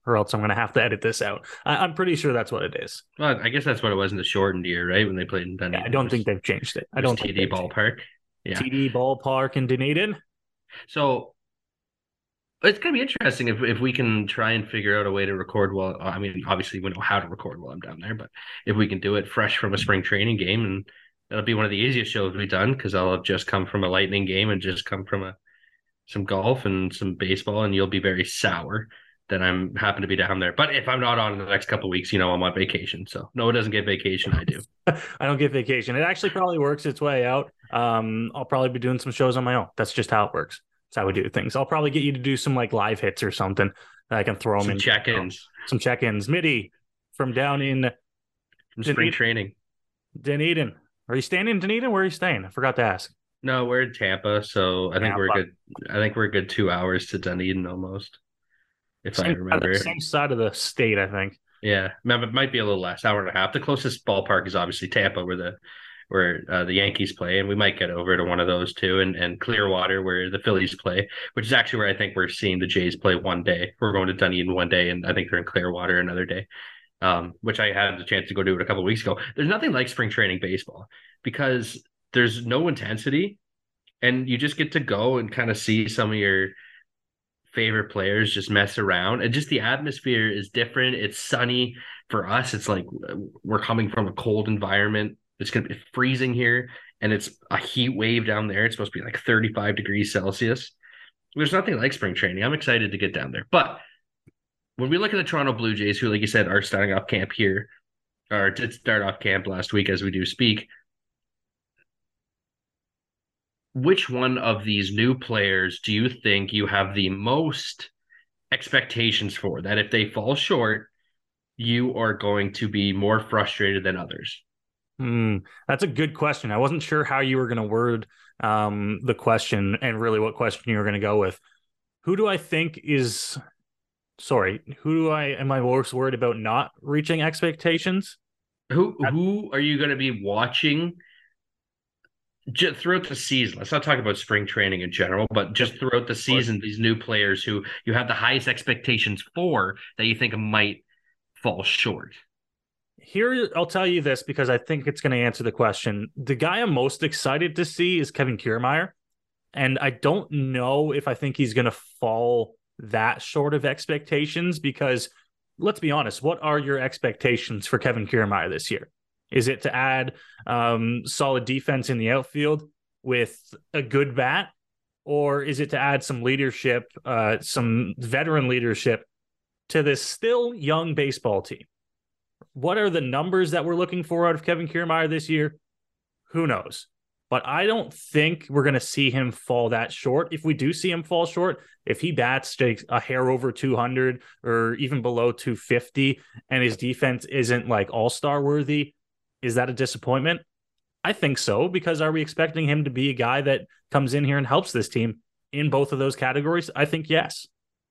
or else I'm going to have to edit this out. I, I'm pretty sure that's what it is. Well, I guess that's what it was in the shortened year, right? When they played in Dunedin. Yeah, I don't think they've changed it. I don't T D think Ballpark. Yeah. T D Ballpark in Dunedin. So it's going to be interesting if, if we can try and figure out a way to record well. I mean, obviously we know how to record while I'm down there, but if we can do it fresh from a spring training game, and that'll be one of the easiest shows we've done because I'll have just come from a Lightning game and just come from a some golf and some baseball, and you'll be very sour that I'm happen to be down there. But if I'm not on in the next couple of weeks, you know, I'm on vacation. So Noah doesn't get vacation. I do. I don't get vacation. It actually probably works its way out. Um, I'll probably be doing some shows on my own. That's just how it works. That's how we do things. I'll probably get you to do some like live hits or something that I can throw them some in. Check-ins. Some check-ins. Mitty from down in from spring Dunedin. training. Dunedin. Are you staying in Dunedin? Where are you staying? I forgot to ask. No, we're in Tampa, so I think Tampa. we're good. I think we're a good two hours to Dunedin almost, if same, I remember. Same side of the state, I think. Yeah, it might be a little less, hour and a half. The closest ballpark is obviously Tampa, where the where uh, the Yankees play, and we might get over to one of those too, and and Clearwater, where the Phillies play, which is actually where I think we're seeing the Jays play one day. We're going to Dunedin one day, and I think they're in Clearwater another day. Um, which I had the chance to go do it a couple of weeks ago. There's nothing like spring training baseball because there's no intensity, and you just get to go and kind of see some of your favorite players just mess around, and just the atmosphere is different. It's sunny for us. It's like we're coming from a cold environment. It's going to be freezing here, and it's a heat wave down there. It's supposed to be like thirty-five degrees Celsius. There's nothing like spring training. I'm excited to get down there. But when we look at the Toronto Blue Jays, who, like you said, are starting off camp here, or did start off camp last week as we do speak, which one of these new players do you think you have the most expectations for? That if they fall short, you are going to be more frustrated than others? Hmm, that's a good question. I wasn't sure how you were going to word um, the question and really what question you were going to go with. Who do I think is... Sorry, who do I am I most worried about not reaching expectations? Who who are you going to be watching just throughout the season? Let's not talk about spring training in general, but just throughout the season, these new players who you have the highest expectations for that you think might fall short. Here, I'll tell you this because I think it's going to answer the question. The guy I'm most excited to see is Kevin Kiermaier, and I don't know if I think he's going to fall that short of expectations, because let's be honest, what are your expectations for Kevin Kiermaier this year? Is it to add um, solid defense in the outfield with a good bat, or is it to add some leadership, uh, some veteran leadership to this still young baseball team? What are the numbers that we're looking for out of Kevin Kiermaier this year? Who knows? But I don't think we're going to see him fall that short. If we do see him fall short, if he bats a hair over two hundred or even below two fifty and his defense isn't like all-star worthy, is that a disappointment? I think so, because are we expecting him to be a guy that comes in here and helps this team in both of those categories? I think yes.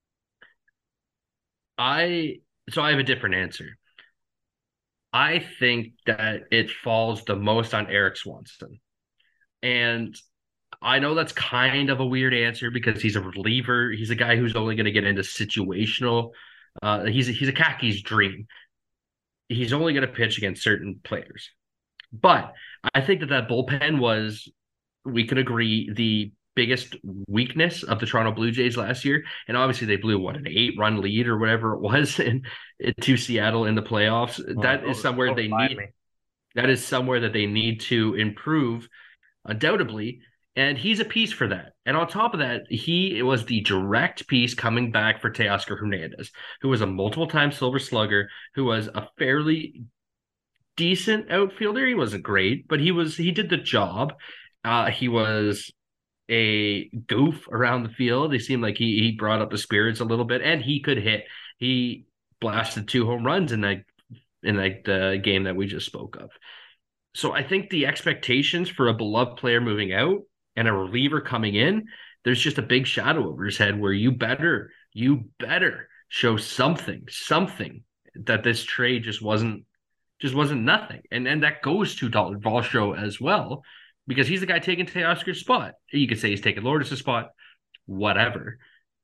I so I have a different answer. I think that it falls the most on Erik Swanson. And I know that's kind of a weird answer because he's a reliever. He's a guy who's only going to get into situational. Uh, he's a, he's a Kaki's dream. He's only going to pitch against certain players. But I think that that bullpen was, we can agree, the biggest weakness of the Toronto Blue Jays last year. And obviously they blew, what, an eight-run lead or whatever it was in, in to Seattle in the playoffs. Oh, that is somewhere they need. Me. That is somewhere that they need to improve, undoubtedly. And he's a piece for that. And on top of that, he was the direct piece coming back for Teoscar Hernandez, who was a multiple-time Silver Slugger, who was a fairly decent outfielder. He wasn't great, but he was he did the job. Uh, he was a goof around the field. He seemed like he he brought up the spirits a little bit, and he could hit. He blasted two home runs in that in like the game that we just spoke of. So I think the expectations for a beloved player moving out and a reliever coming in, there's just a big shadow over his head where you better, you better show something, something that this trade just wasn't, just wasn't nothing. And and that goes to Dalton Varsho as well, because he's the guy taking Teoscar's spot. You could say he's taking Lourdes' spot, whatever.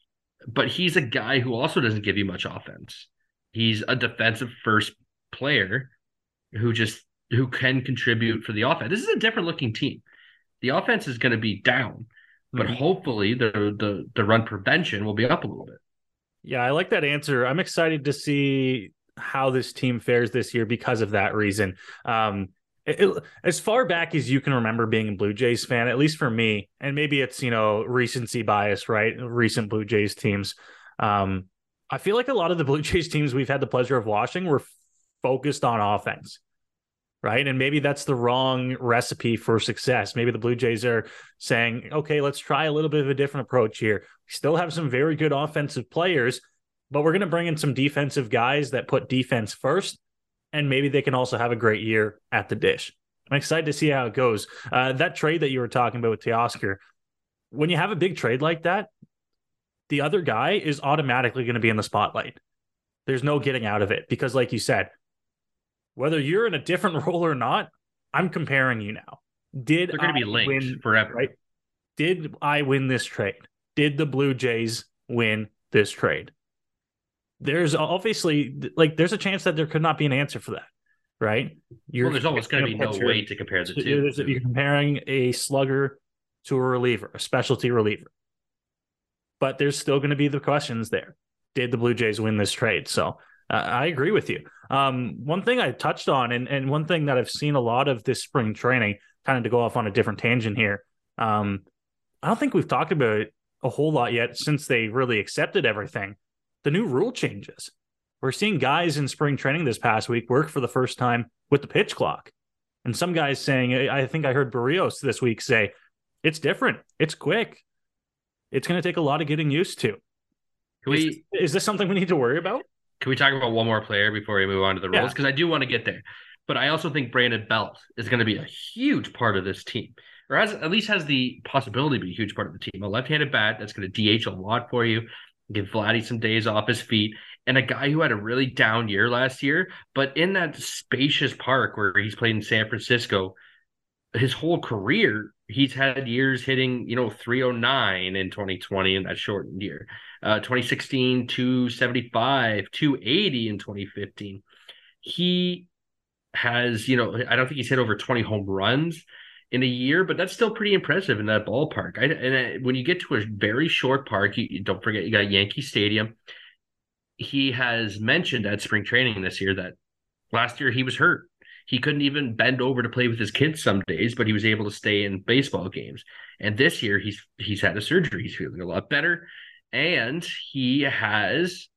but he's a guy who also doesn't give you much offense. He's a defensive first player who just who can contribute for the offense. This is a different looking team. The offense is going to be down, but mm-hmm. hopefully the, the the run prevention will be up a little bit. Yeah, I like that answer. I'm excited to see how this team fares this year because of that reason. Um, it, it, as far back as you can remember being a Blue Jays fan, at least for me, and maybe it's, you know, recency bias, right? Recent Blue Jays teams. Um, I feel like a lot of the Blue Jays teams we've had the pleasure of watching were focused on offense, right? And maybe that's the wrong recipe for success. Maybe the Blue Jays are saying, okay, let's try a little bit of a different approach here. We still have some very good offensive players, but we're going to bring in some defensive guys that put defense first, and maybe they can also have a great year at the dish. I'm excited to see how it goes. Uh, that trade that you were talking about with Teoscar, when you have a big trade like that, the other guy is automatically going to be in the spotlight. There's no getting out of it because, like you said, whether you're in a different role or not, I'm comparing you now. Did They're going to be linked win, forever. Right? Did I win this trade? Did the Blue Jays win this trade? There's obviously, like, there's a chance that there could not be an answer for that, right? You're well, there's almost going to be no way to compare the two. You're comparing a slugger to a reliever, a specialty reliever. But there's still going to be the questions there. Did the Blue Jays win this trade? So uh, I agree with you. Um, one thing I touched on, and, and one thing that I've seen a lot of this spring training, kind of to go off on a different tangent here, um, I don't think we've talked about it a whole lot yet since they really accepted everything. The new rule changes. We're seeing guys in spring training this past week work for the first time with the pitch clock. And some guys saying, I think I heard Barrios this week say, it's different. It's quick. It's going to take a lot of getting used to. Can is, we, is this something we need to worry about? Can we talk about one more player before we move on to the rules? Because yeah. I do want to get there. But I also think Brandon Belt is going to be a huge part of this team. Or has, at least has the possibility to be a huge part of the team. A left-handed bat that's going to D H a lot for you. Give Vladdy some days off his feet. And a guy who had a really down year last year, but in that spacious park where he's played in San Francisco, his whole career, he's had years hitting, you know, three oh nine in twenty twenty in that shortened year. Uh, twenty sixteen, two seventy-five, two eighty in twenty fifteen. He has, you know, I don't think he's hit over twenty home runs in a year, but that's still pretty impressive in that ballpark. I, and I, when you get to a very short park, you, you don't forget you got Yankee Stadium. He has mentioned at spring training this year that last year he was hurt. He couldn't even bend over to play with his kids some days, but he was able to stay in baseball games. And this year he's he's had a surgery. He's feeling a lot better. And he has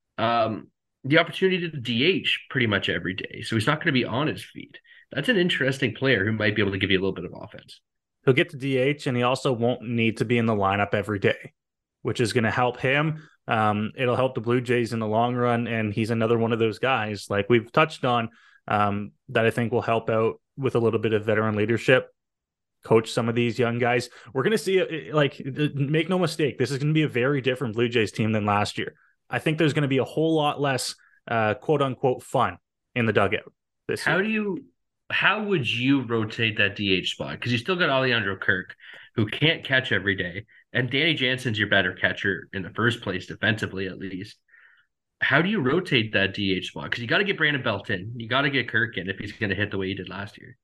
um, the opportunity to D H pretty much every day. So he's not going to be on his feet. That's an interesting player who might be able to give you a little bit of offense. He'll get to D H, and he also won't need to be in the lineup every day, which is going to help him. Um, it'll help the Blue Jays in the long run, and he's another one of those guys, like we've touched on, um, that I think will help out with a little bit of veteran leadership, coach some of these young guys. We're going to see, like, make no mistake, this is going to be a very different Blue Jays team than last year. I think there's going to be a whole lot less uh, quote-unquote fun in the dugout this How year. do you... How would you rotate that D H spot? Because you still got Alejandro Kirk, who can't catch every day, and Danny Jansen's your better catcher in the first place, defensively at least. How do you rotate that D H spot? Because you got to get Brandon Belt in. You got to get Kirk in if he's going to hit the way he did last year.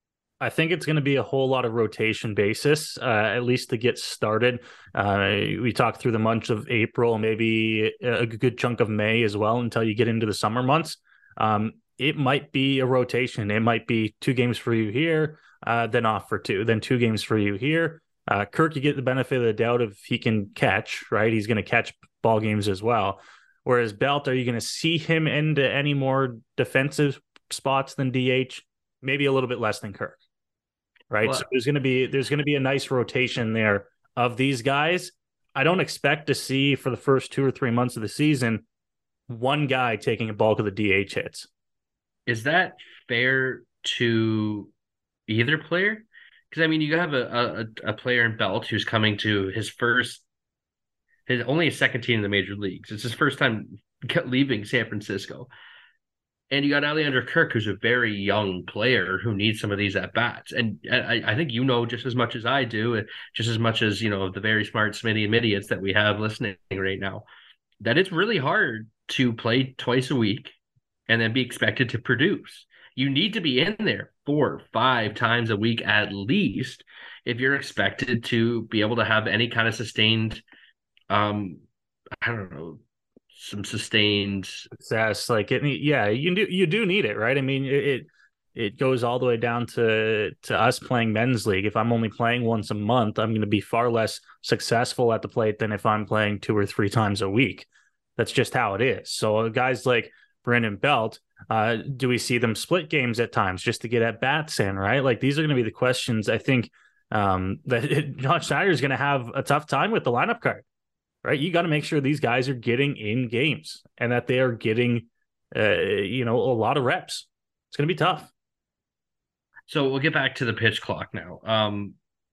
I think it's going to be a whole lot of rotation basis, uh, at least to get started. Uh, we talked through the months of April, maybe a good chunk of May as well, until you get into the summer months. Um, It might be a rotation. It might be two games for you here, uh, then off for two, then two games for you here. Uh, Kirk, you get the benefit of the doubt if he can catch, right? He's going to catch ball games as well. Whereas Belt, are you going to see him into any more defensive spots than D H? Maybe a little bit less than Kirk, right? Well, so there's going to be there's going to be a nice rotation there of these guys. I don't expect to see for the first two or three months of the season one guy taking a bulk of the D H hits. Is that fair to either player? Because, I mean, you have a, a a player in Belt who's coming to his first, his only his second team in the major leagues. It's his first time leaving San Francisco. And you got Alexander Kirk, who's a very young player who needs some of these at-bats. And I, I think you know just as much as I do, just as much as, you know, the very smart Smitty and Midiots that we have listening right now, that it's really hard to play twice a week and then be expected to produce. You need to be in there four, five times a week at least if you're expected to be able to have any kind of sustained, um, I don't know, some sustained success. Like it, yeah, you do you do need it, right? I mean, it, it it goes all the way down to to us playing men's league. If I'm only playing once a month, I'm going to be far less successful at the plate than if I'm playing two or three times a week. That's just how it is. So guys like Brandon Belt, uh, do we see them split games at times just to get at bats in, right? Like these are going to be the questions I think um, that it, John Schneider is going to have a tough time with the lineup card. Right, you got to make sure these guys are getting in games and that they are getting, uh, you know, a lot of reps. It's going to be tough. So we'll get back to the pitch clock now. Um,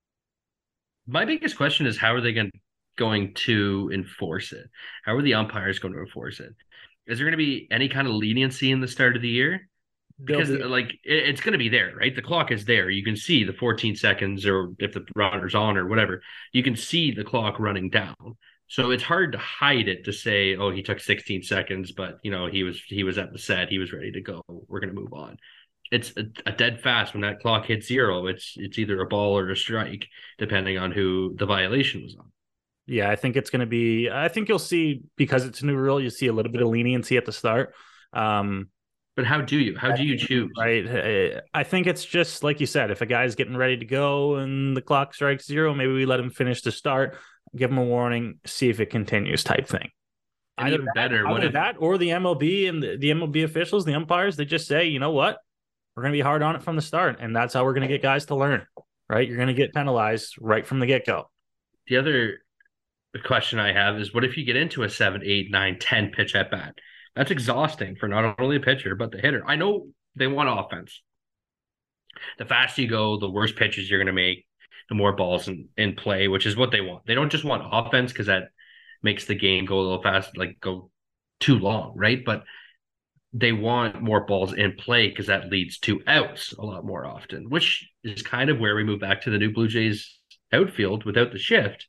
my biggest question is how are they going going to enforce it? How are the umpires going to enforce it? Is there going to be any kind of leniency in the start of the year? Because be- like it, it's going to be there, right? The clock is there. You can see the fourteen seconds, or if the runner's on or whatever, you can see the clock running down. So it's hard to hide it to say, oh, he took sixteen seconds, but you know, he was he was at the set, he was ready to go. We're going to move on. It's a, a dead fast when that clock hits zero. It's it's either a ball or a strike, depending on who the violation was on. Yeah, I think it's going to be. I think you'll see, because it's a new rule, you see a little bit of leniency at the start. Um, but how do you? How do you choose? Right. I think it's just like you said. If a guy's getting ready to go and the clock strikes zero, maybe we let him finish the start. Give them a warning, see if it continues, type thing. And either even that, better, either that or the M L B and the, the M L B officials, the umpires, they just say, you know what, we're going to be hard on it from the start, and that's how we're going to get guys to learn. Right? You're going to get penalized right from the get go. The other question I have is, what if you get into a seven, eight, nine, ten pitch at bat? That's exhausting for not only the pitcher but the hitter. I know they want offense. The faster you go, the worse pitches you're going to make. The more balls in, in play, which is what they want. They don't just want offense because that makes the game go a little fast, like go too long, right? But they want more balls in play because that leads to outs a lot more often, which is kind of where we move back to the new Blue Jays outfield without the shift.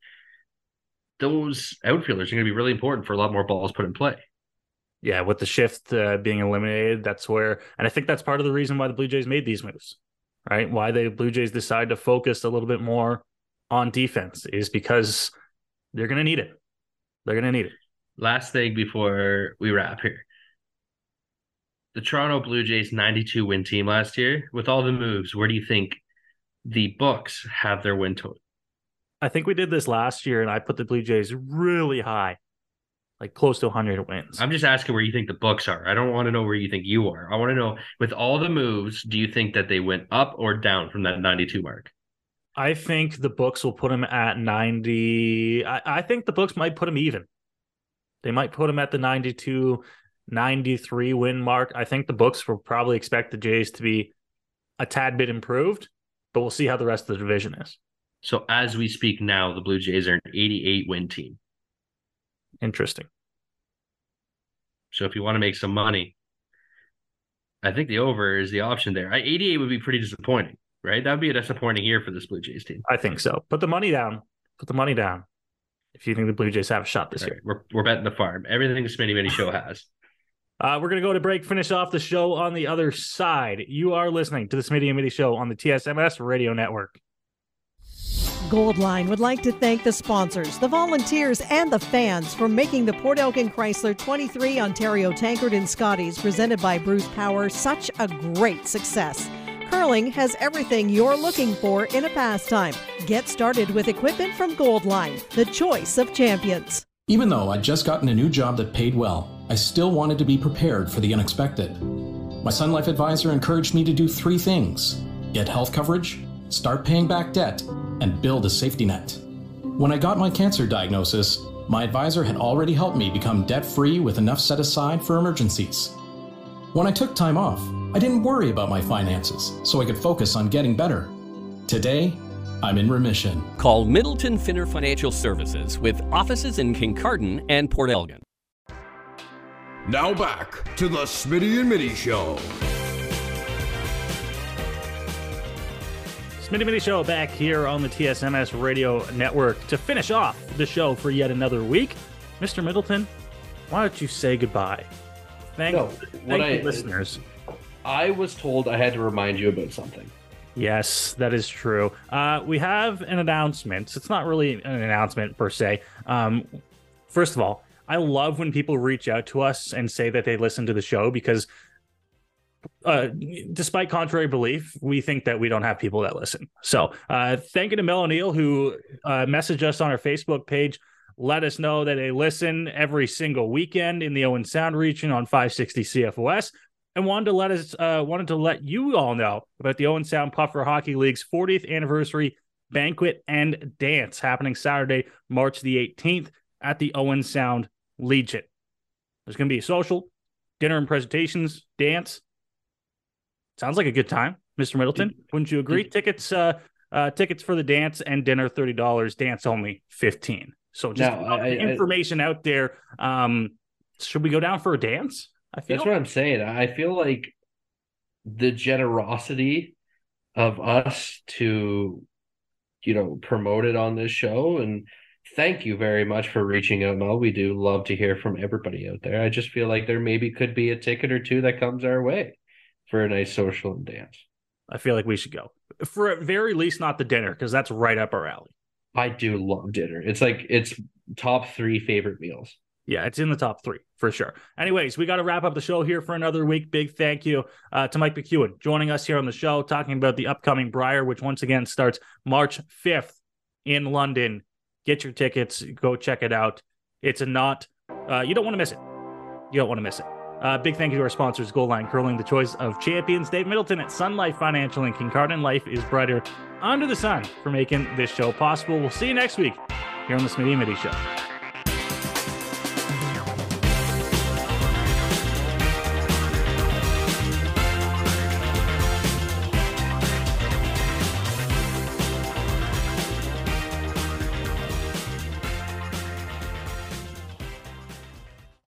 Those outfielders are going to be really important for a lot more balls put in play. Yeah, with the shift uh, being eliminated, that's where, and I think that's part of the reason why the Blue Jays made these moves. Right, why the Blue Jays decide to focus a little bit more on defense is because they're going to need it. They're going to need it. Last thing before we wrap here. The Toronto Blue Jays ninety-two win team last year, with all the moves, where do you think the books have their win total? I think we did this last year, and I put the Blue Jays really high, like close to one hundred wins. I'm just asking where you think the books are. I don't want to know where you think you are. I want to know, with all the moves, do you think that they went up or down from that ninety-two mark? I think the books will put them at ninety. I, I think the books might put them even. They might put them at the ninety-two, ninety-three win mark. I think the books will probably expect the Jays to be a tad bit improved, but we'll see how the rest of the division is. So as we speak now, the Blue Jays are an eighty-eight win team. Interesting. So if you want to make some money, I think the over is the option there. eighty-eight would be pretty disappointing, right? That would be a disappointing year for this Blue Jays team. I think so. Put the money down. Put the money down if you think the Blue Jays have a shot this All year. Right. We're, we're betting the farm. Everything the Smitty Mini Show has. Uh, we're going to go to break, finish off the show on the other side. You are listening to the Smitty and Mitty Show on the T S M S Radio Network. Goldline would like to thank the sponsors, the volunteers, and the fans for making the Port Elgin Chrysler twenty-three Ontario Tankard and Scotties presented by Bruce Power such a great success. Curling has everything you're looking for in a pastime. Get started with equipment from Goldline, the choice of champions. Even though I'd just gotten a new job that paid well, I still wanted to be prepared for the unexpected. My Sun Life advisor encouraged me to do three things: get health coverage, start paying back debt, and build a safety net. When I got my cancer diagnosis, my advisor had already helped me become debt-free with enough set aside for emergencies. When I took time off, I didn't worry about my finances, so I could focus on getting better. Today, I'm in remission. Call Middleton Finner Financial Services with offices in Kincardine and Port Elgin. Now back to the Smitty and Mitty Show. Smitty Mitty Show back here on the T S M S Radio Network to finish off the show for yet another week. Mister Middleton, why don't you say goodbye? Thank, no, thank I, you, listeners. I was told I had to remind you about something. Yes, that is true. Uh, we have an announcement. It's not really an announcement per se. Um, first of all, I love when people reach out to us and say that they listen to the show because uh, despite contrary belief, we think that we don't have people that listen. So uh, thank you to Mel O'Neill who uh, messaged us on our Facebook page, let us know that they listen every single weekend in the Owen Sound region on five sixty C F O S. And wanted to let us uh, wanted to let you all know about the Owen Sound Puffer Hockey League's fortieth anniversary banquet and dance happening Saturday, March the eighteenth at the Owen Sound Legion. There's going to be a social, dinner and presentations, dance. Sounds like a good time, Mister Middleton. Wouldn't you agree? Tickets, uh, uh, tickets for the dance and dinner thirty dollars. Dance only fifteen dollars. So just now, I, information I, out there. Um, should we go down for a dance? I feel that's what I'm saying. I feel like the generosity of us to, you know, promote it on this show, and thank you very much for reaching out, Mel. We do love to hear from everybody out there. I just feel like there maybe could be a ticket or two that comes our way for a nice social and dance. I feel like we should go. For at very least not the dinner, because that's right up our alley. I do love dinner. It's like it's top three favorite meals. Yeah, it's in the top three for sure. Anyways, we got to wrap up the show here for another week. Big thank you uh, to Mike McEwen joining us here on the show, talking about the upcoming Briar, which once again starts March fifth in London. Get your tickets. Go check it out. It's a not, uh, you don't want to miss it. You don't want to miss it. Uh, big thank you to our sponsors, Goal Line Curling, the choice of champions. Dave Middleton at Sun Life Financial in Kincardine. Life is brighter under the sun for making this show possible. We'll see you next week here on the Smitty and Mitty Show.